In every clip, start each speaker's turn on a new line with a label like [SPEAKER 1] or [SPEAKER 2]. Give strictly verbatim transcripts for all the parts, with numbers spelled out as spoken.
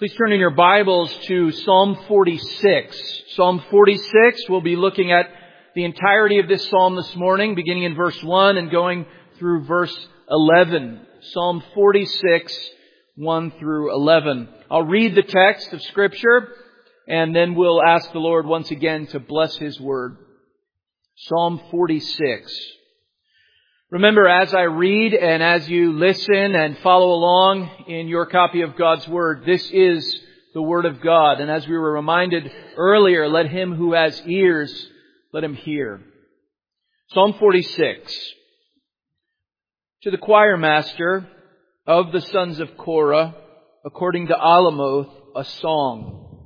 [SPEAKER 1] Please turn in your Bibles to Psalm forty-six. Psalm forty-six, we'll be looking at the entirety of this psalm this morning, beginning in verse one and going through verse eleven. Psalm forty-six, one through eleven. I'll read the text of Scripture, and then we'll ask the Lord once again to bless His Word. Psalm forty-six. Remember, as I read and as you listen and follow along in your copy of God's Word, this is the Word of God. And as we were reminded earlier, let him who has ears, let him hear. Psalm forty-six. To the choir master of the sons of Korah, according to Alamoth, a song.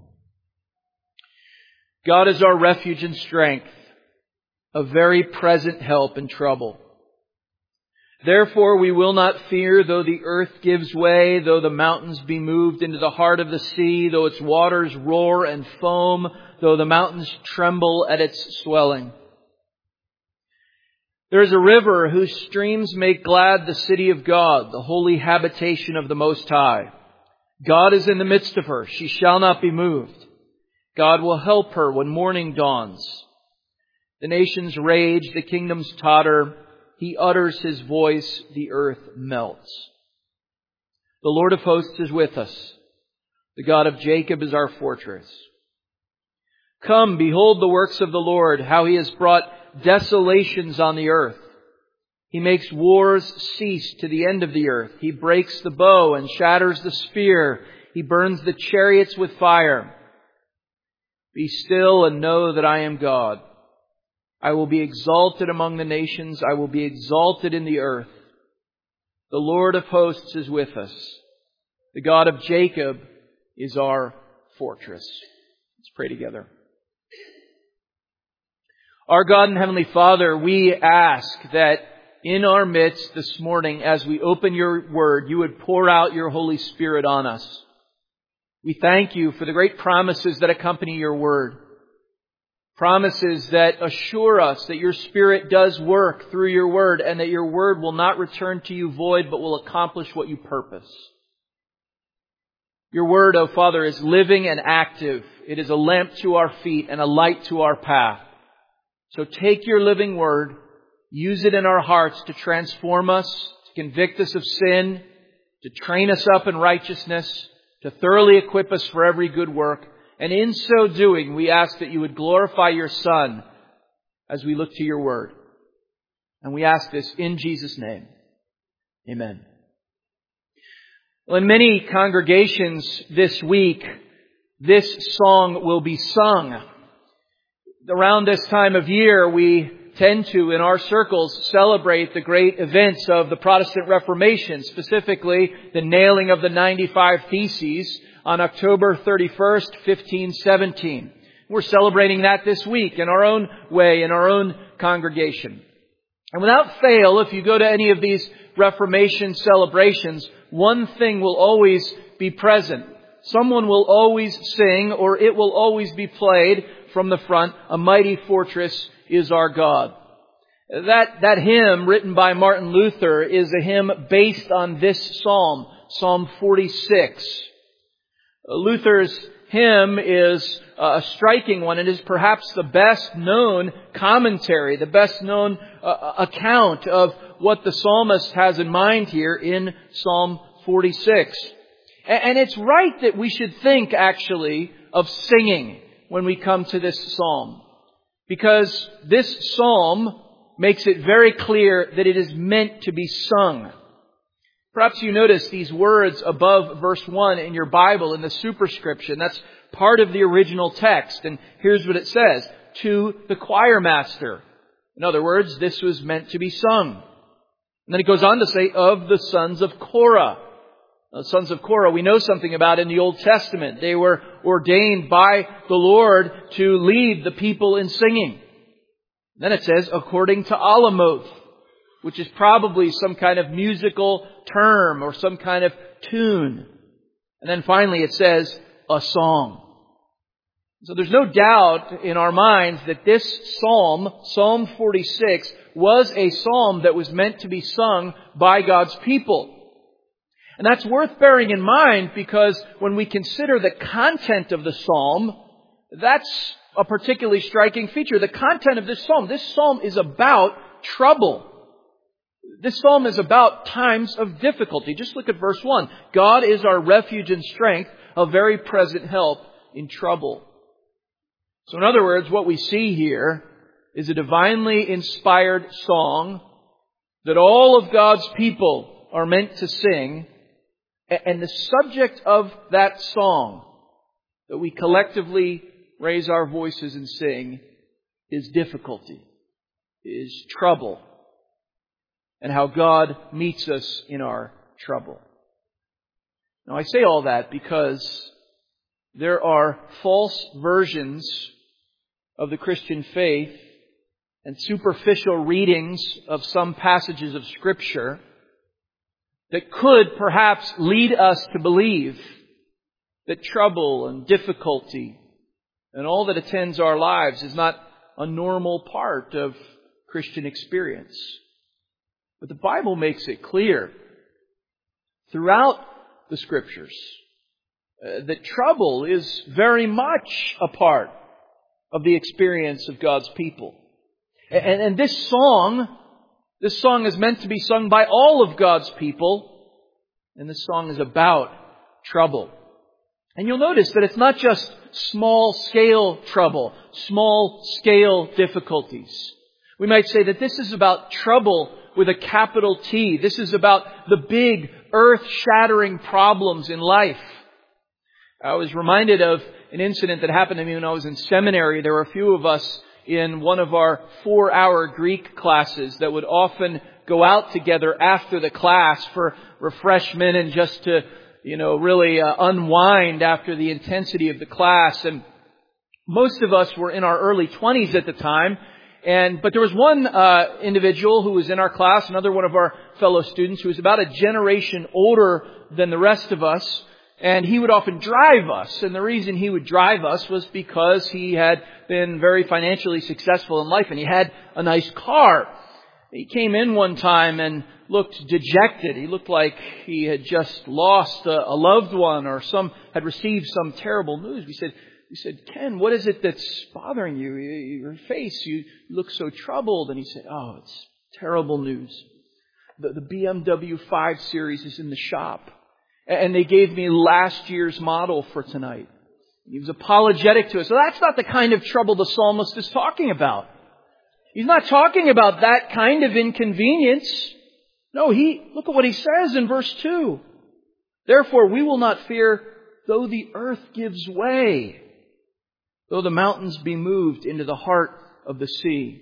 [SPEAKER 1] God is our refuge and strength, a very present help in trouble. Therefore we will not fear, though the earth gives way, though the mountains be moved into the heart of the sea, though its waters roar and foam, though the mountains tremble at its swelling. There is a river whose streams make glad the city of God, the holy habitation of the Most High. God is in the midst of her. She shall not be moved. God will help her when morning dawns. The nations rage, the kingdoms totter. He utters His voice, the earth melts. The Lord of hosts is with us. The God of Jacob is our fortress. Come, behold the works of the Lord, how He has brought desolations on the earth. He makes wars cease to the end of the earth. He breaks the bow and shatters the spear. He burns the chariots with fire. Be still and know that I am God. I will be exalted among the nations. I will be exalted in the earth. The Lord of hosts is with us. The God of Jacob is our fortress. Let's pray together. Our God and Heavenly Father, we ask that in our midst this morning, as we open your word, you would pour out your Holy Spirit on us. We thank you for the great promises that accompany your word. Promises that assure us that your Spirit does work through your word and that your word will not return to you void but will accomplish what you purpose. Your word, O Father, is living and active. It is a lamp to our feet and a light to our path. So take your living word, use it in our hearts to transform us, to convict us of sin, to train us up in righteousness, to thoroughly equip us for every good work. And in so doing, we ask that you would glorify your Son as we look to your word. And we ask this in Jesus' name. Amen. Well, in many congregations this week, this song will be sung. Around this time of year, we tend to, in our circles, celebrate the great events of the Protestant Reformation, specifically the nailing of the ninety-five Theses on October thirty-first, fifteen seventeen. We're celebrating that this week in our own way, in our own congregation. And without fail, if you go to any of these Reformation celebrations, one thing will always be present. Someone will always sing, or it will always be played from the front, "A Mighty Fortress is Our God." That, that hymn written by Martin Luther is a hymn based on this psalm, Psalm forty-six. Luther's hymn is a striking one. It is perhaps the best known commentary, the best known uh, account of what the psalmist has in mind here in Psalm forty-six. And it's right that we should think actually of singing when we come to this psalm, because this psalm makes it very clear that it is meant to be sung. Perhaps you notice these words above verse one in your Bible in the superscription. That's part of the original text. And here's what it says. To the choir master. In other words, this was meant to be sung. And then it goes on to say, of the sons of Korah. The sons of Korah we know something about in the Old Testament. They were ordained by the Lord to lead the people in singing. Then it says, according to Alamoth, which is probably some kind of musical term or some kind of tune. And then finally it says, a song. So there's no doubt in our minds that this psalm, Psalm forty-six, was a psalm that was meant to be sung by God's people. And that's worth bearing in mind because when we consider the content of the psalm, that's a particularly striking feature. The content of this psalm, this psalm is about trouble. This psalm is about times of difficulty. Just look at verse one. God is our refuge and strength, a very present help in trouble. So in other words, what we see here is a divinely inspired song that all of God's people are meant to sing. And the subject of that song that we collectively raise our voices and sing is difficulty, is trouble, and how God meets us in our trouble. Now I say all that because there are false versions of the Christian faith and superficial readings of some passages of Scripture that could perhaps lead us to believe that trouble and difficulty and all that attends our lives is not a normal part of Christian experience. But the Bible makes it clear throughout the Scriptures uh, that trouble is very much a part of the experience of God's people. And, and this song, this song is meant to be sung by all of God's people, and this song is about trouble. And you'll notice that it's not just small-scale trouble, small-scale difficulties. We might say that this is about trouble with a capital T. This is about the big, earth-shattering problems in life. I was reminded of an incident that happened to me when I was in seminary. There were a few of us in one of our four-hour Greek classes that would often go out together after the class for refreshment and just to, you know, really uh, unwind after the intensity of the class. And most of us were in our early twenties at the time. And but there was one uh, individual who was in our class, another one of our fellow students, who was about a generation older than the rest of us. And he would often drive us. And the reason he would drive us was because he had been very financially successful in life and he had a nice car. He came in one time and looked dejected. He looked like he had just lost a, a loved one or some had received some terrible news. We said, we said, Ken, what is it that's bothering you? Your face, you look so troubled. And he said, oh, it's terrible news. The, the B M W five Series is in the shop. And they gave me last year's model for tonight. He was apologetic to us. So that's not the kind of trouble the psalmist is talking about. He's not talking about that kind of inconvenience. No, he, look at what he says in verse two. Therefore we will not fear though the earth gives way, though the mountains be moved into the heart of the sea.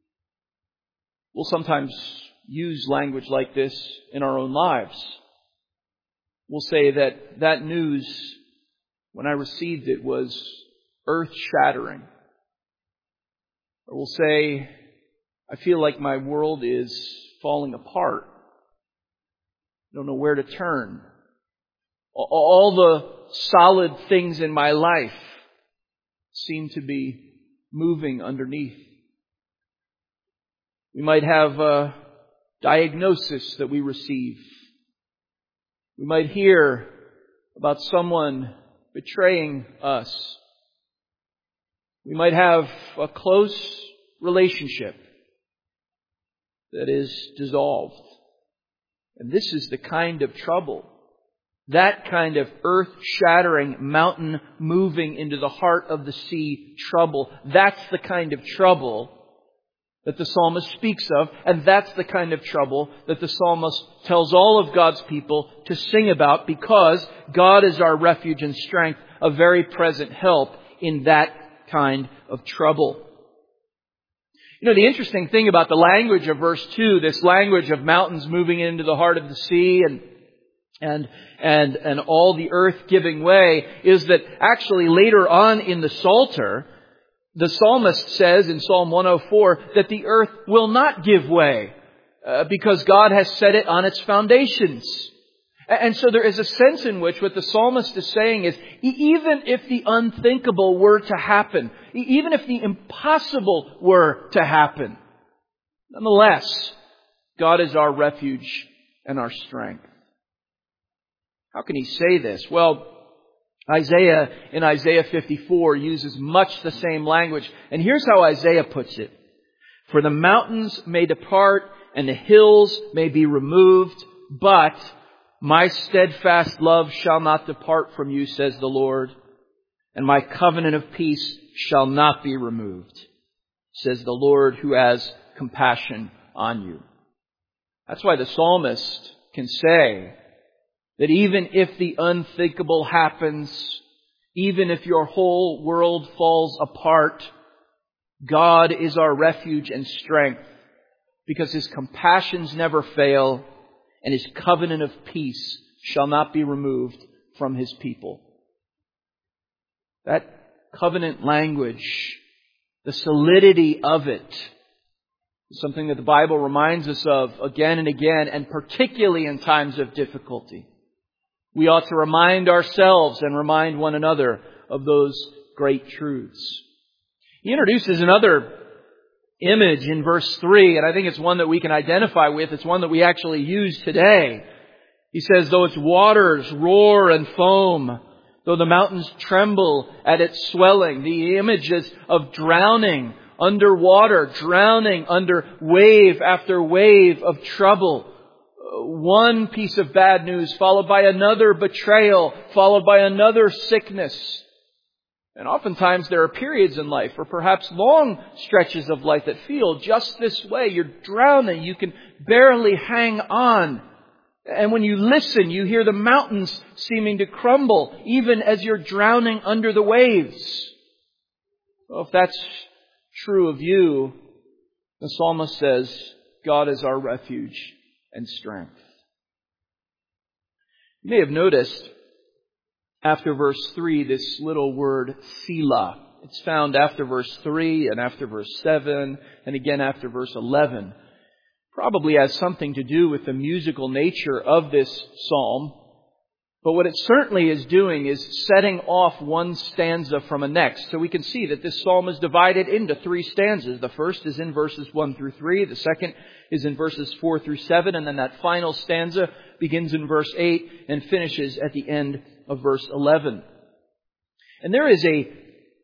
[SPEAKER 1] We'll sometimes use language like this in our own lives. We'll say that that news, when I received it, was earth-shattering. Or we'll say, I feel like my world is falling apart. I don't know where to turn. All the solid things in my life seem to be moving underneath. We might have a diagnosis that we receive. We might hear about someone betraying us. We might have a close relationship that is dissolved. And this is the kind of trouble, that kind of earth-shattering, mountain-moving into the heart of the sea trouble. That's the kind of trouble that the psalmist speaks of, and that's the kind of trouble that the psalmist tells all of God's people to sing about, because God is our refuge and strength, a very present help in that kind of trouble. You know, the interesting thing about the language of verse two, this language of mountains moving into the heart of the sea and and and and all the earth giving way, is that actually later on in the Psalter, the psalmist says in Psalm one oh four that the earth will not give way uh, because God has set it on its foundations. And so there is a sense in which what the psalmist is saying is, even if the unthinkable were to happen, even if the impossible were to happen, nonetheless, God is our refuge and our strength. How can he say this? Well, Isaiah in Isaiah fifty-four uses much the same language. And here's how Isaiah puts it. For the mountains may depart and the hills may be removed, but my steadfast love shall not depart from you, says the Lord, and my covenant of peace shall not be removed, says the Lord who has compassion on you. That's why the psalmist can say that even if the unthinkable happens, even if your whole world falls apart, God is our refuge and strength, because His compassions never fail, and His covenant of peace shall not be removed from His people. That covenant language, the solidity of it, is something that the Bible reminds us of again and again, and particularly in times of difficulty. We ought to remind ourselves and remind one another of those great truths. He introduces another image in verse three, and I think it's one that we can identify with. It's one that we actually use today. He says, though its waters roar and foam, though the mountains tremble at its swelling. The images of drowning underwater, drowning under wave after wave of trouble. One piece of bad news followed by another betrayal, followed by another sickness. And oftentimes there are periods in life, or perhaps long stretches of life, that feel just this way. You're drowning. You can barely hang on. And when you listen, you hear the mountains seeming to crumble, even as you're drowning under the waves. Well, if that's true of you, the psalmist says, God is our refuge and strength. You may have noticed after verse three this little word Selah. It's found after verse three and after verse seven and again after verse eleven. Probably has something to do with the musical nature of this psalm. But what it certainly is doing is setting off one stanza from a next. So we can see that this psalm is divided into three stanzas. The first is in verses one through three. The second is in verses four through seven. And then that final stanza begins in verse eight and finishes at the end of verse eleven. And there is a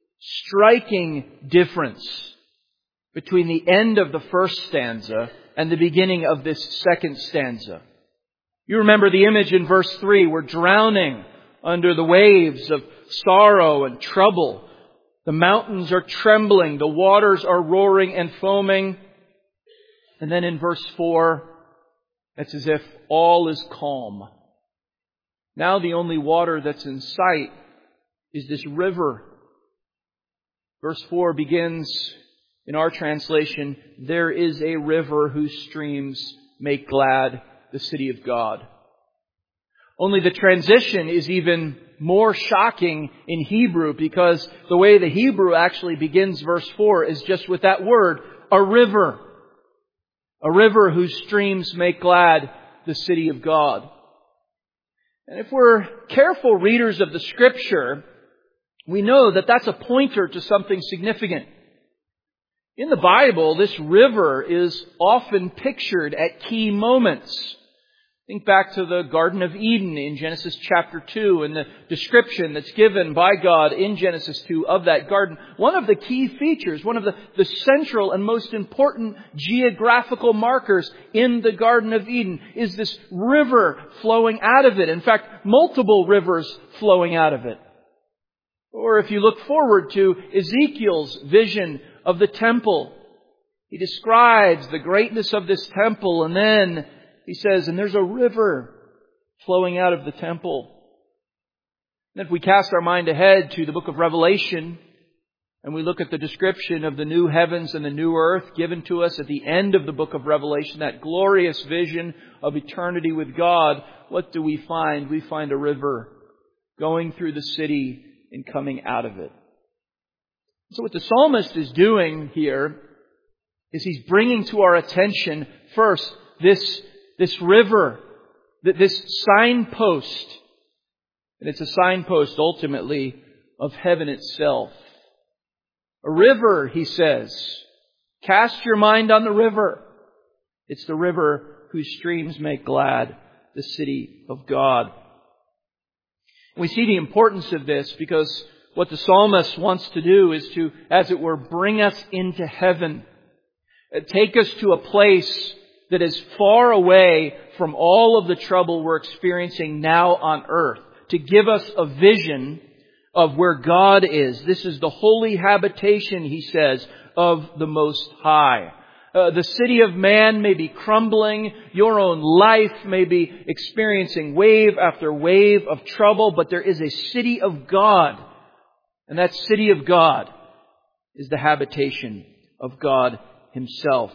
[SPEAKER 1] striking difference between the end of the first stanza and the beginning of this second stanza. You remember the image in verse three. We're drowning under the waves of sorrow and trouble. The mountains are trembling. The waters are roaring and foaming. And then in verse four, it's as if all is calm. Now the only water that's in sight is this river. Verse four begins, in our translation, there is a river whose streams make glad the city of God. Only the transition is even more shocking in Hebrew, because the way the Hebrew actually begins verse four is just with that word, a river. A river whose streams make glad the city of God. And if we're careful readers of the Scripture, we know that that's a pointer to something significant. In the Bible, this river is often pictured at key moments. Think back to the Garden of Eden in Genesis chapter two and the description that's given by God in Genesis two of that garden. One of the key features, one of the, the central and most important geographical markers in the Garden of Eden is this river flowing out of it. In fact, multiple rivers flowing out of it. Or if you look forward to Ezekiel's vision of the temple, he describes the greatness of this temple, and then he says, and there's a river flowing out of the temple. And if we cast our mind ahead to the book of Revelation, and we look at the description of the new heavens and the new earth given to us at the end of the book of Revelation, that glorious vision of eternity with God, what do we find? We find a river going through the city and coming out of it. So what the psalmist is doing here is he's bringing to our attention first this, this river, this signpost. And it's a signpost ultimately of heaven itself. A river, he says. Cast your mind on the river. It's the river whose streams make glad the city of God. We see the importance of this because what the psalmist wants to do is to, as it were, bring us into heaven. Take us to a place that is far away from all of the trouble we're experiencing now on earth. To give us a vision of where God is. This is the holy habitation, he says, of the Most High. Uh, the city of man may be crumbling. Your own life may be experiencing wave after wave of trouble. But there is a city of God. And that city of God is the habitation of God Himself.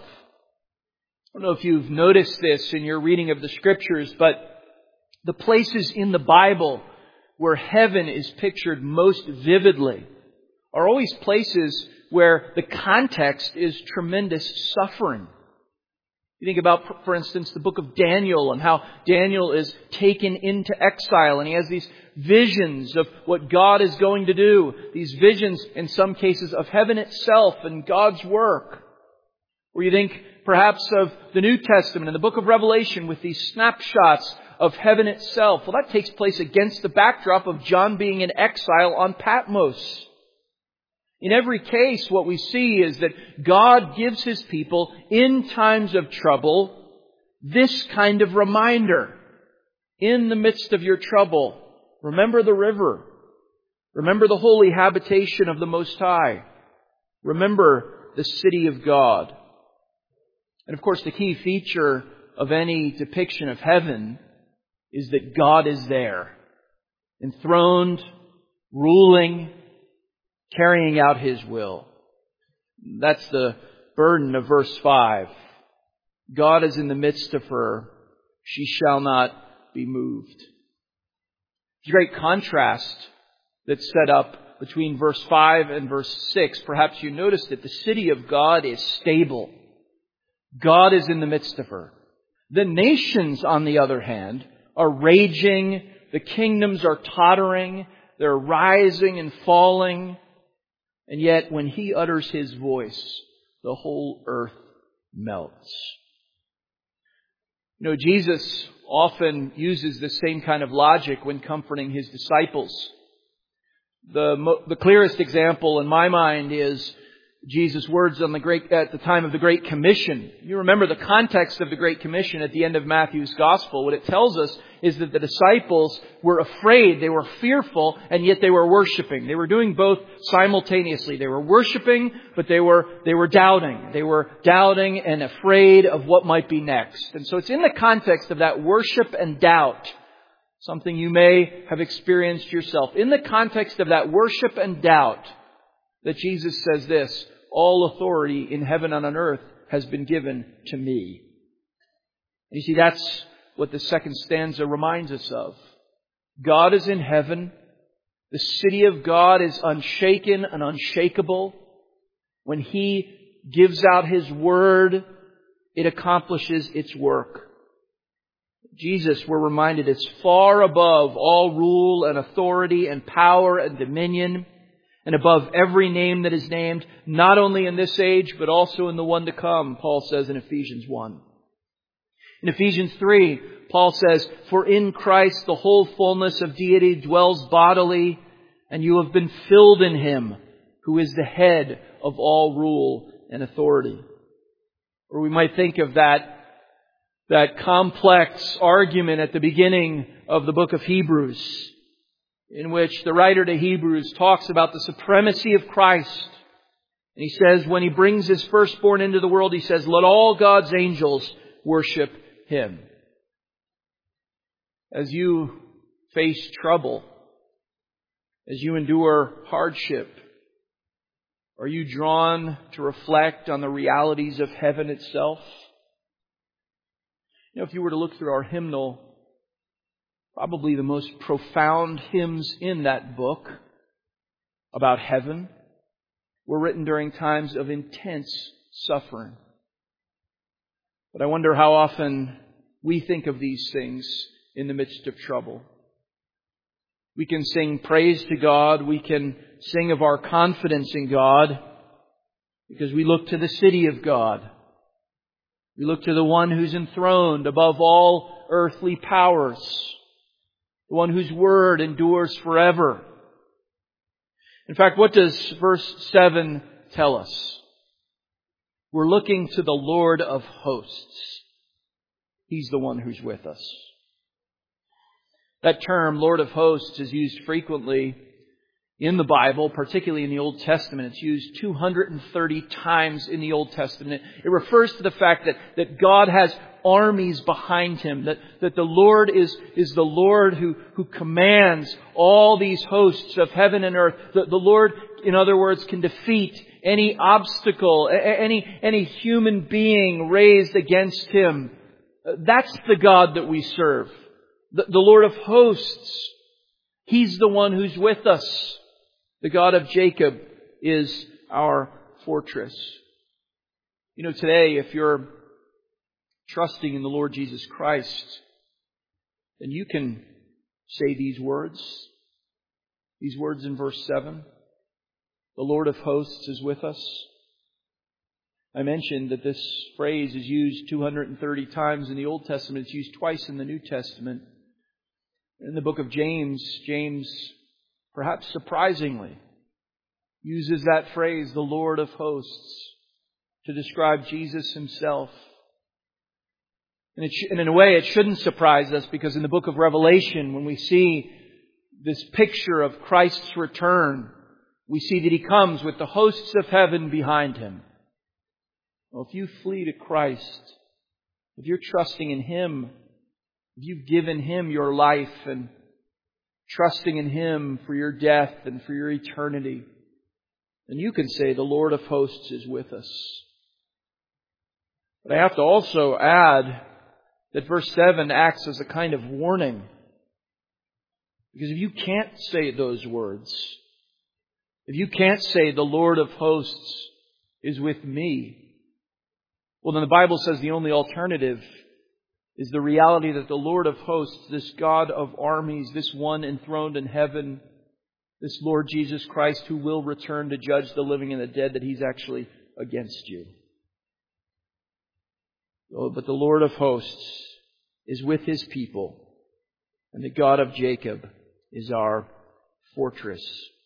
[SPEAKER 1] I don't know if you've noticed this in your reading of the Scriptures, but the places in the Bible where heaven is pictured most vividly are always places where the context is tremendous suffering. You think about, for instance, the book of Daniel and how Daniel is taken into exile and he has these visions of what God is going to do. These visions, in some cases, of heaven itself and God's work. Or you think perhaps of the New Testament and the book of Revelation with these snapshots of heaven itself. Well, that takes place against the backdrop of John being in exile on Patmos. In every case, what we see is that God gives His people, in times of trouble, this kind of reminder. In the midst of your trouble, remember the river. Remember the holy habitation of the Most High. Remember the city of God. And of course, the key feature of any depiction of heaven is that God is there, enthroned, ruling, carrying out His will. That's the burden of verse five. God is in the midst of her. She shall not be moved. It's a great contrast that's set up between verse five and verse six. Perhaps you noticed that the city of God is stable. God is in the midst of her. The nations, on the other hand, are raging. The kingdoms are tottering. They're rising and falling. And yet, when He utters His voice, the whole earth melts. You know, Jesus often uses the same kind of logic when comforting His disciples. The, mo- the clearest example in my mind is Jesus' words on the great, at the time of the Great Commission. You remember the context of the Great Commission at the end of Matthew's Gospel. What it tells us is that the disciples were afraid, they were fearful, and yet they were worshiping. They were doing both simultaneously. They were worshiping, but they were, they were doubting. They were doubting and afraid of what might be next. And so it's in the context of that worship and doubt, something you may have experienced yourself. In the context of that worship and doubt, that Jesus says this, all authority in heaven and on earth has been given to me. And you see, that's what the second stanza reminds us of. God is in heaven. The city of God is unshaken and unshakable. When He gives out His word, it accomplishes its work. Jesus, we're reminded, is far above all rule and authority and power and dominion, and above every name that is named, not only in this age, but also in the one to come, Paul says in Ephesians one. In Ephesians three, Paul says, for in Christ the whole fullness of deity dwells bodily, and you have been filled in Him, who is the head of all rule and authority. Or we might think of that, that complex argument at the beginning of the book of Hebrews, in which the writer to Hebrews talks about the supremacy of Christ. And he says, when He brings His firstborn into the world, He says, let all God's angels worship Him. As you face trouble, as you endure hardship, are you drawn to reflect on the realities of heaven itself? You know, if you were to look through our hymnal, probably the most profound hymns in that book about heaven were written during times of intense suffering. But I wonder how often we think of these things in the midst of trouble. We can sing praise to God. We can sing of our confidence in God because we look to the city of God. We look to the one who's enthroned above all earthly powers. the one whose word endures forever. In fact, what does verse seven tell us? We're looking to the Lord of hosts. He's the one who's with us. That term, Lord of hosts, is used frequently in the Bible, particularly in the Old Testament. It's used two hundred thirty times in the Old Testament. It refers to the fact that, that God has armies behind Him, that, that the Lord is, is the Lord who, who commands all these hosts of heaven and earth. The, the Lord, in other words, can defeat any obstacle, any, any human being raised against Him. That's the God that we serve. The, the Lord of hosts. He's the one who's with us. The God of Jacob is our fortress. You know, today, if you're trusting in the Lord Jesus Christ, then you can say these words. These words in verse seven. The Lord of hosts is with us. I mentioned that this phrase is used two hundred thirty times in the Old Testament. It's used twice in the New Testament. In the book of James, James, perhaps surprisingly, uses that phrase, the Lord of hosts, to describe Jesus Himself. And, it sh- and in a way, it shouldn't surprise us, because in the book of Revelation, when we see this picture of Christ's return, we see that He comes with the hosts of heaven behind Him. Well, if you flee to Christ, if you're trusting in Him, if you've given Him your life and trusting in Him for your death and for your eternity, then you can say the Lord of hosts is with us. But I have to also add that verse seven acts as a kind of warning. Because if you can't say those words, if you can't say the Lord of hosts is with me, well, then the Bible says the only alternative is the reality that the Lord of hosts, this God of armies, this one enthroned in heaven, this Lord Jesus Christ who will return to judge the living and the dead, that He's actually against you. Oh, but the Lord of hosts is with His people, and the God of Jacob is our fortress.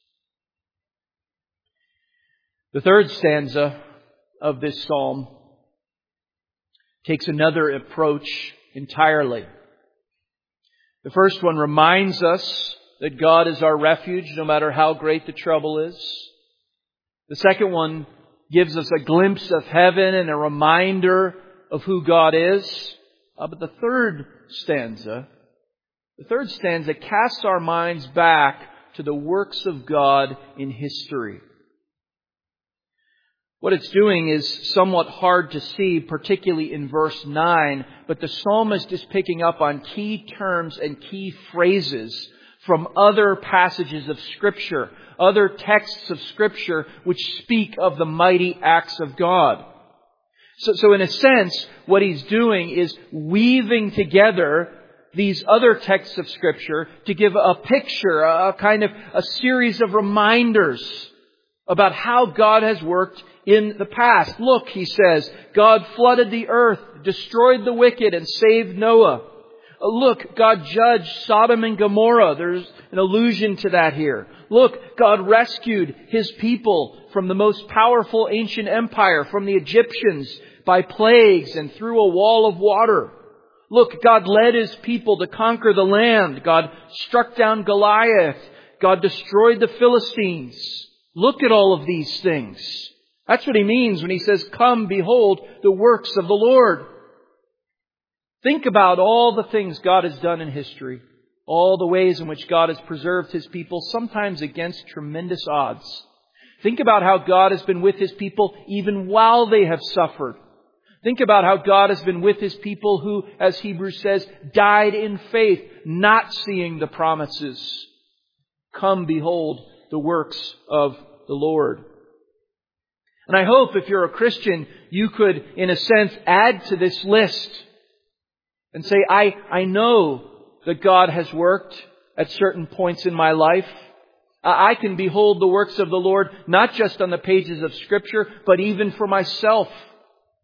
[SPEAKER 1] The third stanza of this psalm takes another approach entirely. The first one reminds us that God is our refuge no matter how great the trouble is. The second one gives us a glimpse of heaven and a reminder of who God is. Uh, but the third stanza, the third stanza casts our minds back to the works of God in history. What it's doing is somewhat hard to see, particularly in verse nine, but the psalmist is picking up on key terms and key phrases from other passages of Scripture, other texts of Scripture which speak of the mighty acts of God. So, so in a sense, what he's doing is weaving together these other texts of Scripture to give a picture, a kind of a series of reminders about how God has worked in the past. Look, he says, God flooded the earth, destroyed the wicked, and saved Noah. Look, God judged Sodom and Gomorrah. There's an allusion to that here. Look, God rescued His people from the most powerful ancient empire, from the Egyptians, by plagues and through a wall of water. Look, God led His people to conquer the land. God struck down Goliath. God destroyed the Philistines. Look at all of these things. That's what He means when He says, come, behold the works of the Lord. Think about all the things God has done in history. All the ways in which God has preserved His people, sometimes against tremendous odds. Think about how God has been with His people even while they have suffered. Think about how God has been with His people who, as Hebrews says, died in faith, not seeing the promises. Come, behold the works of the Lord. And I hope if you're a Christian, you could, in a sense, add to this list and say, I, I know that God has worked at certain points in my life. I can behold the works of the Lord, not just on the pages of Scripture, but even for myself.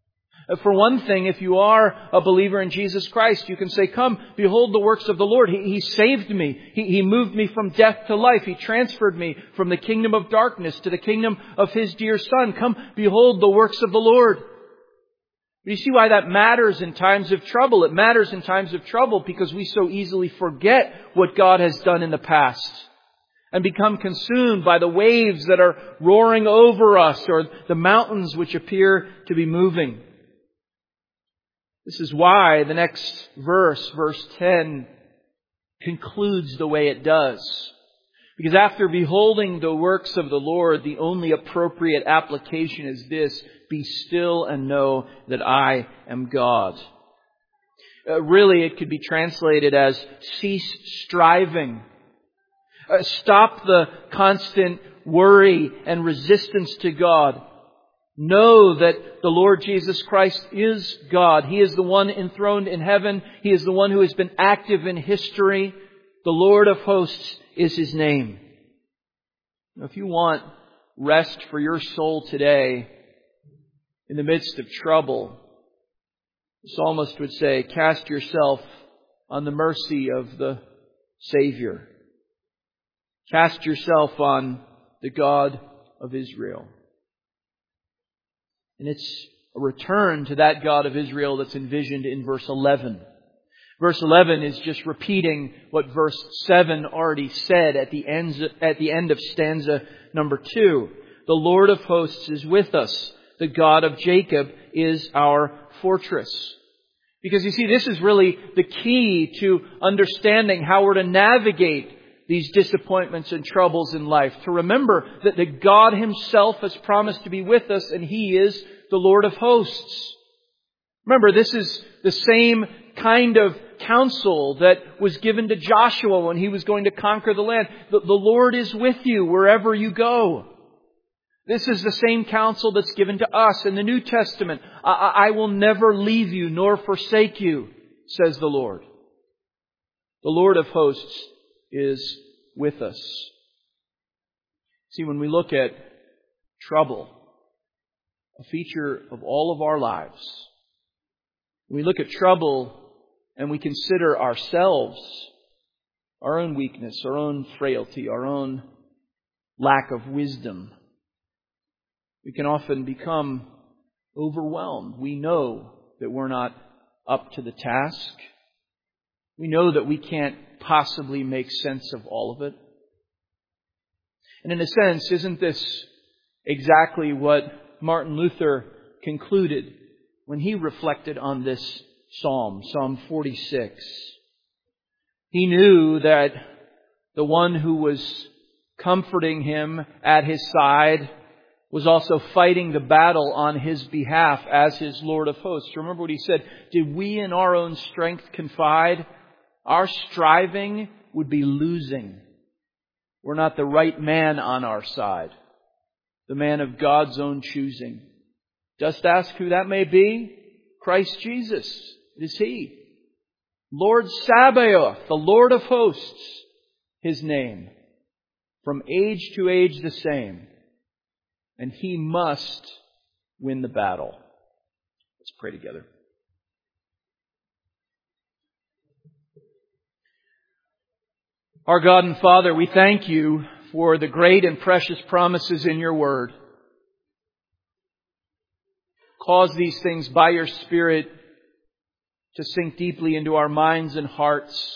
[SPEAKER 1] For one thing, if you are a believer in Jesus Christ, you can say, come, behold the works of the Lord. He, he saved me. He, he moved me from death to life. He transferred me from the kingdom of darkness to the kingdom of His dear Son. Come, behold the works of the Lord. You see why that matters in times of trouble. It matters in times of trouble because we so easily forget what God has done in the past and become consumed by the waves that are roaring over us or the mountains which appear to be moving. This is why the next verse, verse ten, concludes the way it does. Because after beholding the works of the Lord, the only appropriate application is this: be still and know that I am God. Uh, really, it could be translated as cease striving. Uh, stop the constant worry and resistance to God. Know that the Lord Jesus Christ is God. He is the one enthroned in heaven. He is the one who has been active in history. The Lord of hosts is His name. Now, if you want rest for your soul today, in the midst of trouble, the psalmist would say, cast yourself on the mercy of the Savior. Cast yourself on the God of Israel. And it's a return to that God of Israel that's envisioned in verse eleven. Verse eleven is just repeating what verse seven already said at the end, at the end of stanza number two. The Lord of hosts is with us. The God of Jacob is our fortress. Because you see, this is really the key to understanding how we're to navigate these disappointments and troubles in life. To remember that the God Himself has promised to be with us, and He is the Lord of hosts. Remember, this is the same kind of counsel that was given to Joshua when he was going to conquer the land. The, the Lord is with you wherever you go. This is the same counsel that's given to us in the New Testament. I, I will never leave you nor forsake you, says the Lord. The Lord of hosts is with us. See, when we look at trouble, a feature of all of our lives, when we look at trouble and we consider ourselves, our own weakness, our own frailty, our own lack of wisdom, we can often become overwhelmed. We know that we're not up to the task. We know that we can't possibly make sense of all of it. And in a sense, isn't this exactly what Martin Luther concluded when he reflected on this psalm, Psalm forty-six? He knew that the one who was comforting him at his side was also fighting the battle on his behalf as his Lord of hosts. Remember what he said, did we in our own strength confide? Our striving would be losing. We're not the right man on our side, the man of God's own choosing. Just ask who that may be. Christ Jesus. It is He. Lord Sabaoth, the Lord of hosts, His name. From age to age the same. And He must win the battle. Let's pray together. Our God and Father, we thank You for the great and precious promises in Your Word. Cause these things by Your Spirit to sink deeply into our minds and hearts.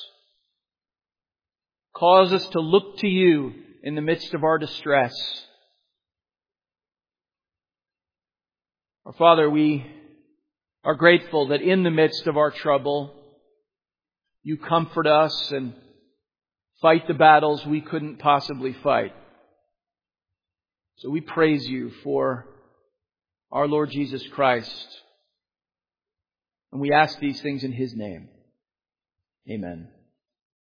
[SPEAKER 1] Cause us to look to You in the midst of our distress. Our Father, we are grateful that in the midst of our trouble, You comfort us and fight the battles we couldn't possibly fight. So we praise You for our Lord Jesus Christ. And we ask these things in His name. Amen.